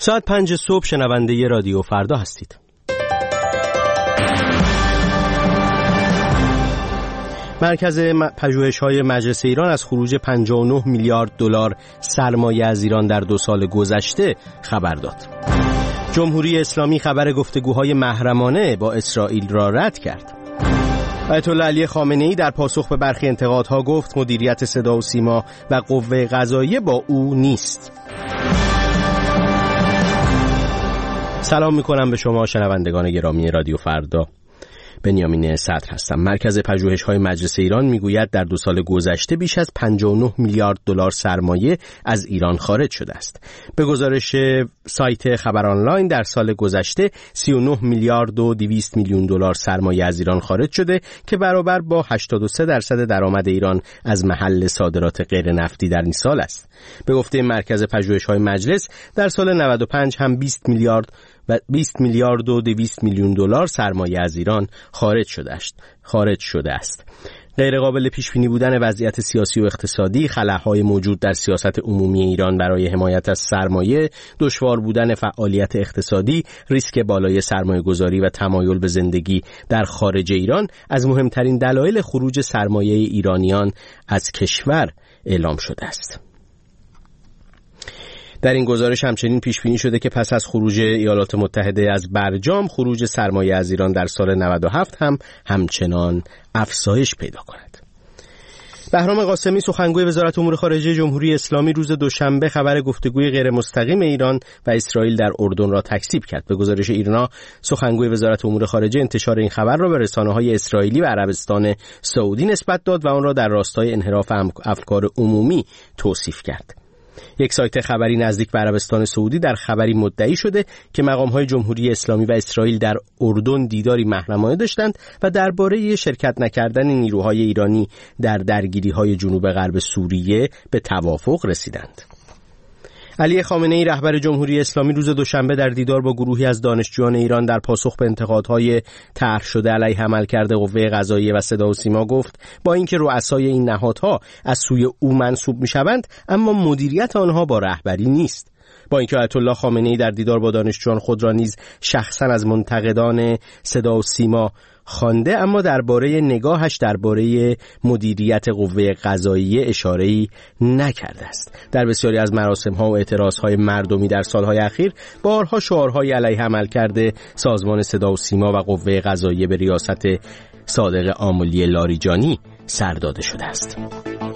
ساعت 5 صبح شنونده رادیو فردا هستید. مرکز پژوهش‌های مجلس ایران از خروج 59 میلیارد دلار سرمایه از ایران در 2 سال گذشته خبر داد. جمهوری اسلامی خبر گفتگوهای محرمانه با اسرائیل را رد کرد. آیت الله علی خامنه‌ای در پاسخ به برخی انتقادها گفت مدیریت صدا و سیما و قوه قضاییه با او نیست. سلام میکنم به شما شنوندگان گرامی رادیو فردا. بنیامین صدر هستم. مرکز پژوهش‌های مجلس ایران میگوید در 2 سال گذشته بیش از 59 میلیارد دلار سرمایه از ایران خارج شده است. به گزارش سایت خبر آنلاین در سال گذشته 39 میلیارد و 200 میلیون دلار سرمایه از ایران خارج شده که برابر با 83% درآمد ایران از محل صادرات غیر نفتی در این سال است. به گفته مرکز پژوهش‌های مجلس در سال 95 هم 20 میلیارد و 200 میلیون دلار سرمایه از ایران خارج شده است. غیر قابل پیش بینی بودن وضعیت سیاسی و اقتصادی، خلاهای موجود در سیاست عمومی ایران برای حمایت از سرمایه، دشوار بودن فعالیت اقتصادی، ریسک بالای سرمایه‌گذاری و تمایل به زندگی در خارج ایران از مهمترین دلایل خروج سرمایه ایرانیان از کشور اعلام شده است. در این گزارش همچنین پیش بینی شده که پس از خروج ایالات متحده از برجام، خروج سرمایه از ایران در سال 97 هم همچنان افزایش پیدا کند. بهرام قاسمی سخنگوی وزارت امور خارجه جمهوری اسلامی روز دوشنبه خبر گفتگوی غیر مستقیم ایران و اسرائیل در اردن را تکذیب کرد. به گزارش ایرنا، سخنگوی وزارت امور خارجه انتشار این خبر را به رسانه‌های اسرائیلی و عربستان سعودی نسبت داد و آن را در راستای انحراف افکار عمومی توصیف کرد. یک سایت خبری نزدیک به عربستان سعودی در خبری مدعی شده که مقام‌های جمهوری اسلامی و اسرائیل در اردن دیداری محرمانه داشتند و درباره شرکت نکردن نیروهای ایرانی در درگیری‌های جنوب غرب سوریه به توافق رسیدند. علی خامنه‌ای رهبر جمهوری اسلامی روز دوشنبه در دیدار با گروهی از دانشجویان ایران در پاسخ به انتقادهای طرح شده علیه عملکرد قوه قضاییه و صدا و سیما گفت با اینکه رؤسای این نهادها از سوی او منصوب می‌شوند اما مدیریت آنها با رهبری نیست. با اینکه آیت الله خامنه‌ای در دیدار با دانشجویان خود را نیز شخصا از منتقدان صدا و سیما خوانده، اما درباره نگاهش درباره مدیریت قوه قضاییه اشاره‌ای نکرده است. در بسیاری از مراسم‌ها و اعتراض‌های مردمی در سال‌های اخیر بارها شعارهای علیه عملکرد سازمان صدا و سیما و قوه قضاییه به ریاست صادق آملی لاریجانی سر داده شده است.